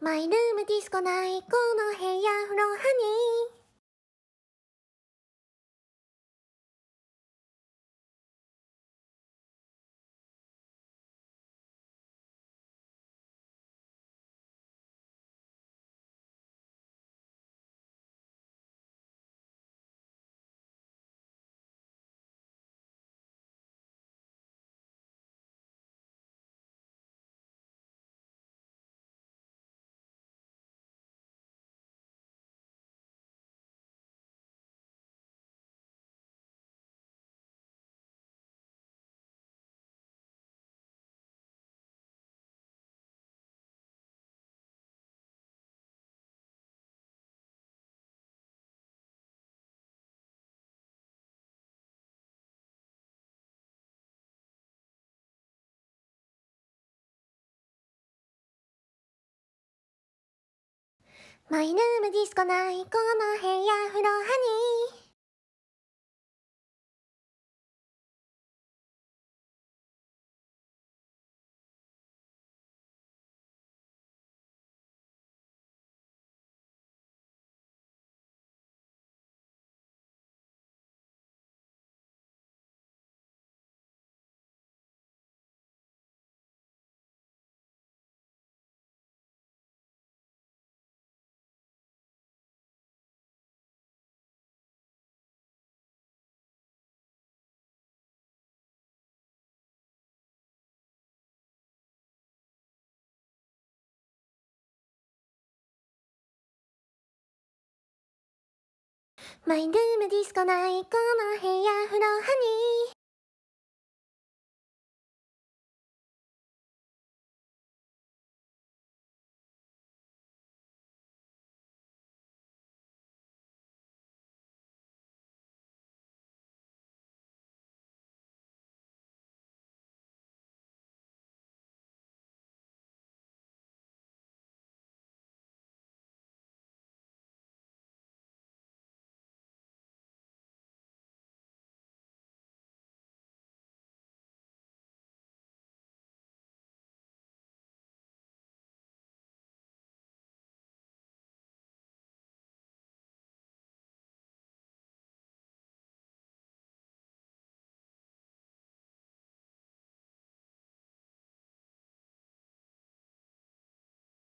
マイルームディスコないこの部屋フローハニー。マイルームディスコないこの部屋フローハニー。マイルームディスコないこの部屋フローハニー。